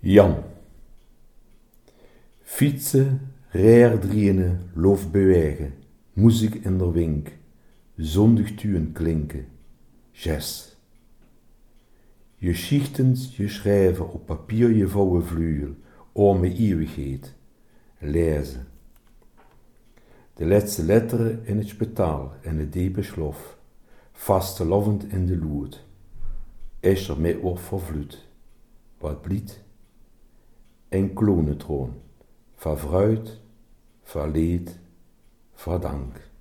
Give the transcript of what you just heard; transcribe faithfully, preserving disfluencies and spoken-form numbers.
Jan. Fietsen, rijerdrienen, loof bewegen, muziek in der wink, zondig tuën klinken, jazz. Je schichtens, je schrijven, op papier je vouwen vlugel, orme eeuwigheid, lezen. De laatste letteren in het spitaal, in het diepe slof, vaste lovend in de loert. Is er met wordt vervloed, wat blied, en klonetroon, van fruit, van leed, van dank.